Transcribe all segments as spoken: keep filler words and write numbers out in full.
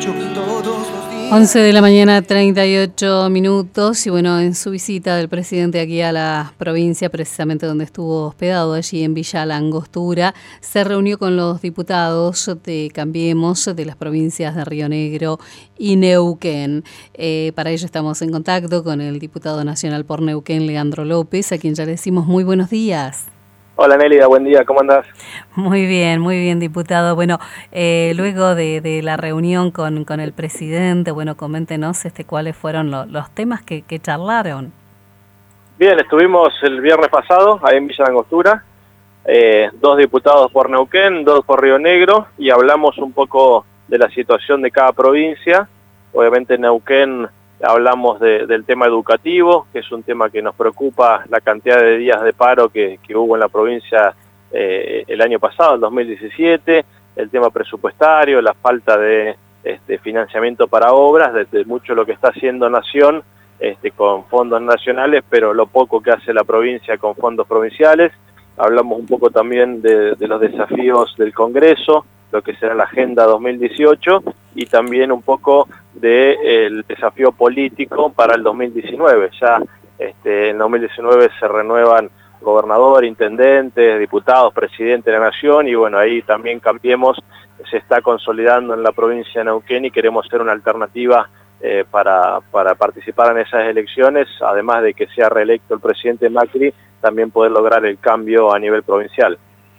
escucho todos los días. once de la mañana, treinta y ocho minutos, y bueno, en su visita del presidente aquí a la provincia, precisamente donde estuvo hospedado, allí en Villa La Angostura, se reunió con los diputados de Cambiemos de las provincias de Río Negro y Neuquén. Eh, para ello estamos en contacto con el diputado nacional por Neuquén, Leandro López, a quien ya le decimos muy buenos días. Hola Nélida, buen día, ¿cómo andás? Muy bien, muy bien, diputado. Bueno, eh, luego de, de la reunión con, con el presidente, bueno, coméntenos este, cuáles fueron lo, los temas que, que charlaron. Bien, estuvimos el viernes pasado ahí en Villa La Angostura, eh, dos diputados por Neuquén, dos por Río Negro, y hablamos un poco de la situación de cada provincia. Obviamente en Neuquén hablamos de, del tema educativo, que es un tema que nos preocupa, la cantidad de días de paro que, que hubo en la provincia eh, el año pasado, el dos mil diecisiete, el tema presupuestario, la falta de este, financiamiento para obras, desde mucho lo que está haciendo Nación este, con fondos nacionales, pero lo poco que hace la provincia con fondos provinciales. Hablamos un poco también de, de los desafíos del Congreso, lo que será la Agenda dos mil dieciocho, y también un poco del de desafío político para el dos mil diecinueve. Ya este, en dos mil diecinueve se renuevan gobernador, intendentes, diputados, presidente de la Nación, y bueno, ahí también Cambiemos se está consolidando en la provincia de Neuquén y queremos ser una alternativa eh, para, para participar en esas elecciones, además de que sea reelecto el presidente Macri, también poder lograr el cambio a nivel provincial.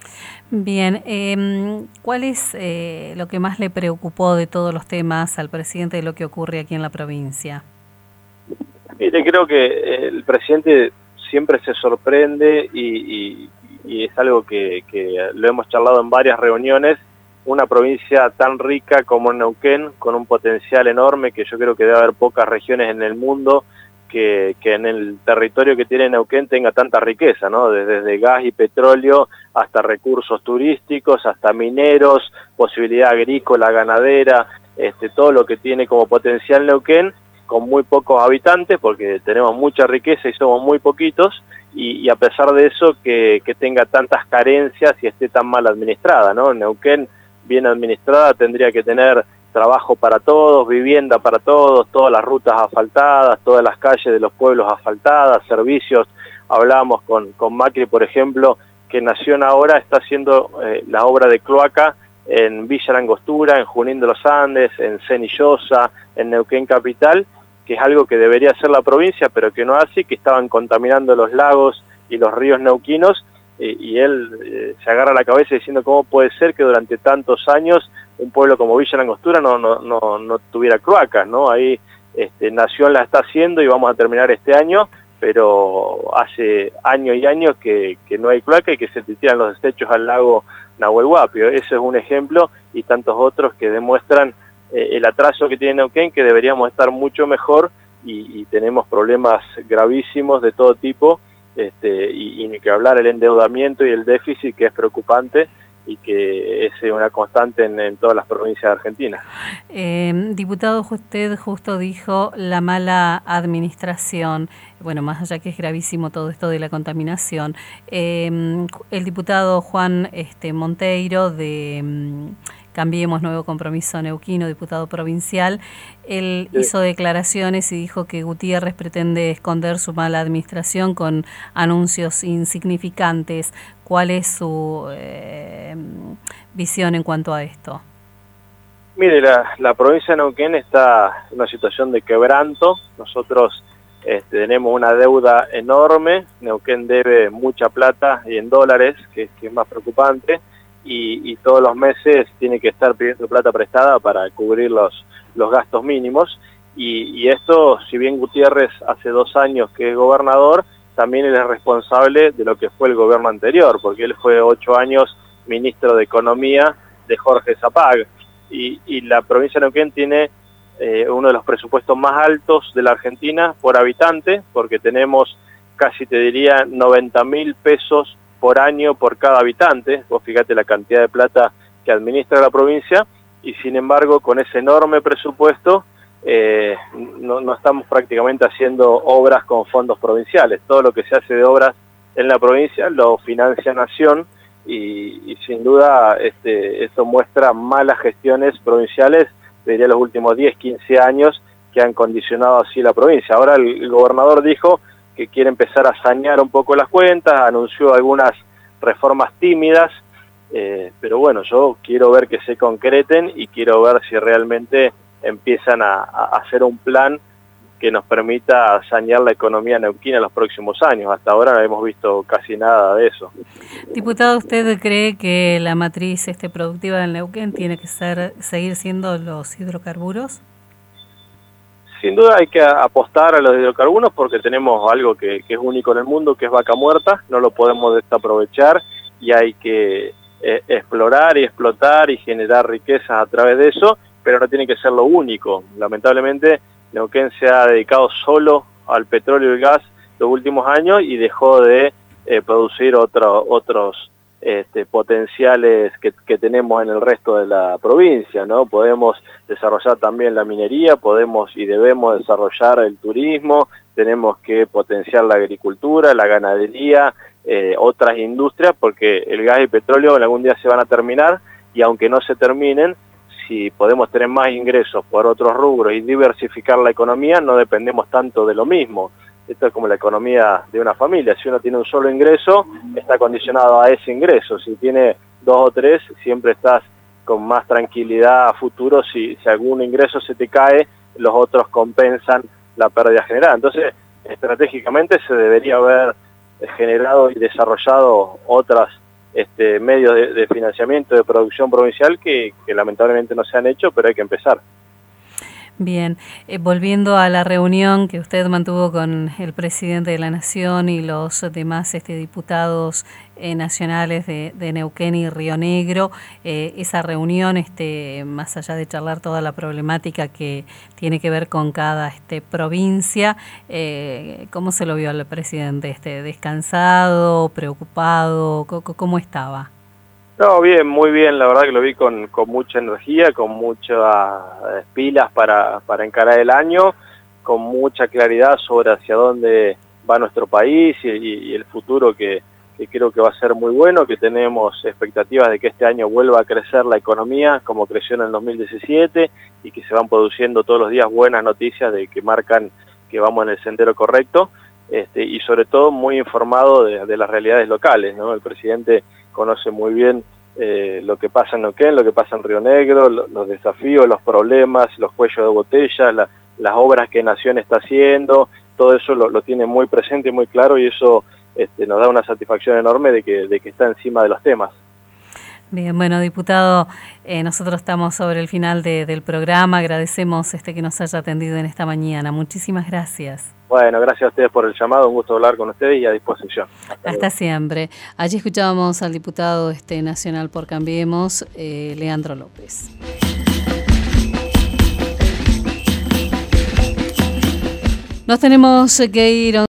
Bien, eh, ¿cuál es eh, lo que más le preocupó de todos los temas al presidente de lo que ocurre aquí en la provincia? Mire, creo que el presidente siempre se sorprende y, y, y es algo que, que lo hemos charlado en varias reuniones. Una provincia tan rica como Neuquén, con un potencial enorme, que yo creo que debe haber pocas regiones en el mundo que, que en el territorio que tiene Neuquén tenga tanta riqueza, ¿no? Desde, desde gas y petróleo hasta recursos turísticos, hasta mineros, posibilidad agrícola, ganadera, este, todo lo que tiene como potencial Neuquén, con muy pocos habitantes, porque tenemos mucha riqueza y somos muy poquitos, y, y a pesar de eso que, que tenga tantas carencias y esté tan mal administrada, ¿no? Neuquén, bien administrada, tendría que tener trabajo para todos, vivienda para todos, todas las rutas asfaltadas, todas las calles de los pueblos asfaltadas, servicios. Hablábamos con, con Macri, por ejemplo, que Nación ahora está haciendo eh, la obra de cloaca en Villa La Angostura, en Junín de los Andes, en Cenillosa, en Neuquén Capital, que es algo que debería hacer la provincia, pero que no hace, que estaban contaminando los lagos y los ríos neuquinos, eh, y él eh, se agarra la cabeza diciendo cómo puede ser que durante tantos años un pueblo como Villa La Angostura no, no, no, no tuviera cloacas, ¿no? Ahí este, Nación la está haciendo y vamos a terminar este año, pero hace años y años que, que no hay cloaca y que se tiran los desechos al lago Nahuel Huapi. Ese es un ejemplo y tantos otros que demuestran eh, el atraso que tiene Neuquén, que deberíamos estar mucho mejor y, y tenemos problemas gravísimos de todo tipo, este, y, y ni que hablar el endeudamiento y el déficit, que es preocupante y que es una constante en, en todas las provincias de Argentina. Eh, diputado, usted justo dijo la mala administración, bueno, más allá que es gravísimo todo esto de la contaminación. Eh, el diputado Juan este, Monteiro de um, Cambiemos Nuevo Compromiso Neuquino, diputado provincial, él sí. hizo declaraciones y dijo que Gutiérrez pretende esconder su mala administración con anuncios insignificantes. ¿Cuál es su eh, visión en cuanto a esto? Mire, la, la provincia de Neuquén está en una situación de quebranto. Nosotros este, tenemos una deuda enorme. Neuquén debe mucha plata y en dólares, que, que es más preocupante, y, y todos los meses tiene que estar pidiendo plata prestada para cubrir los, los gastos mínimos. Y, y esto, si bien Gutiérrez hace dos años que es gobernador, también él es responsable de lo que fue el gobierno anterior, porque él fue ocho años ministro de Economía de Jorge Zapag, y, y la provincia de Neuquén tiene eh, uno de los presupuestos más altos de la Argentina por habitante, porque tenemos casi, te diría, noventa mil pesos por año por cada habitante. Vos fíjate la cantidad de plata que administra la provincia, y sin embargo con ese enorme presupuesto Eh, no, no estamos prácticamente haciendo obras con fondos provinciales. Todo lo que se hace de obras en la provincia lo financia Nación, y, y sin duda este, esto muestra malas gestiones provinciales diría los últimos diez, quince años, que han condicionado así la provincia. Ahora el, el gobernador dijo que quiere empezar a sanear un poco las cuentas, anunció algunas reformas tímidas, eh, pero bueno, yo quiero ver que se concreten y quiero ver si realmente empiezan a, a hacer un plan que nos permita sanear la economía neuquina en los próximos años. Hasta ahora no hemos visto casi nada de eso. Diputado, ¿usted cree que la matriz este, productiva del Neuquén tiene que ser seguir siendo los hidrocarburos? Sin duda hay que apostar a los hidrocarburos porque tenemos algo que, que es único en el mundo, que es vaca muerta, no lo podemos desaprovechar y hay que eh, explorar y explotar y generar riquezas a través de eso, pero no tiene que ser lo único. Lamentablemente Neuquén se ha dedicado solo al petróleo y el gas los últimos años y dejó de eh, producir otro, otros este, potenciales que, que tenemos en el resto de la provincia, ¿no? Podemos desarrollar también la minería, podemos y debemos desarrollar el turismo, tenemos que potenciar la agricultura, la ganadería, eh, otras industrias, porque el gas y el petróleo en algún día se van a terminar y aunque no se terminen, si podemos tener más ingresos por otros rubros y diversificar la economía, no dependemos tanto de lo mismo. Esto es como la economía de una familia. Si uno tiene un solo ingreso, está condicionado a ese ingreso. Si tiene dos o tres, siempre estás con más tranquilidad a futuro. Si, si algún ingreso se te cae, los otros compensan la pérdida generada. Entonces, estratégicamente se debería haber generado y desarrollado otras Este, medios de, de financiamiento de producción provincial que, que lamentablemente no se han hecho, pero hay que empezar. Bien, eh, volviendo a la reunión que usted mantuvo con el presidente de la Nación y los demás este, diputados eh, nacionales de, de Neuquén y Río Negro, eh, esa reunión, este, más allá de charlar toda la problemática que tiene que ver con cada este, provincia, eh, ¿cómo se lo vio al presidente? Este, ¿Descansado, preocupado? ¿Cómo estaba? No, bien, muy bien, la verdad que lo vi con, con mucha energía, con muchas pilas para, para encarar el año, con mucha claridad sobre hacia dónde va nuestro país y, y, y el futuro que, que creo que va a ser muy bueno, que tenemos expectativas de que este año vuelva a crecer la economía como creció en el dos mil diecisiete y que se van produciendo todos los días buenas noticias de que marcan que vamos en el sendero correcto, este, y sobre todo muy informado de, de las realidades locales, ¿no? El presidente conoce muy bien eh, lo que pasa en Neuquén, lo que pasa en Río Negro, lo, los desafíos, los problemas, los cuellos de botella, la, las obras que Nación está haciendo, todo eso lo, lo tiene muy presente y muy claro y eso este, nos da una satisfacción enorme de que, de que está encima de los temas. Bien, bueno, diputado, eh, nosotros estamos sobre el final de, del programa, agradecemos este que nos haya atendido en esta mañana, muchísimas gracias. Bueno, gracias a ustedes por el llamado, un gusto hablar con ustedes y a disposición. Hasta, Hasta siempre. Allí escuchábamos al diputado este, nacional por Cambiemos, eh, Leandro López. Nos tenemos que ir.